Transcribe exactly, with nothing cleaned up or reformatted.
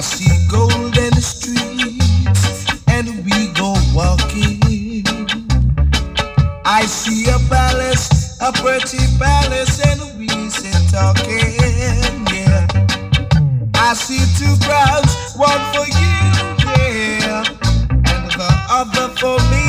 see golden streets and we go walking. I see a palace, a pretty palace, and we sit talking. Yeah, I see two crowds, one for you, yeah, and the other for me.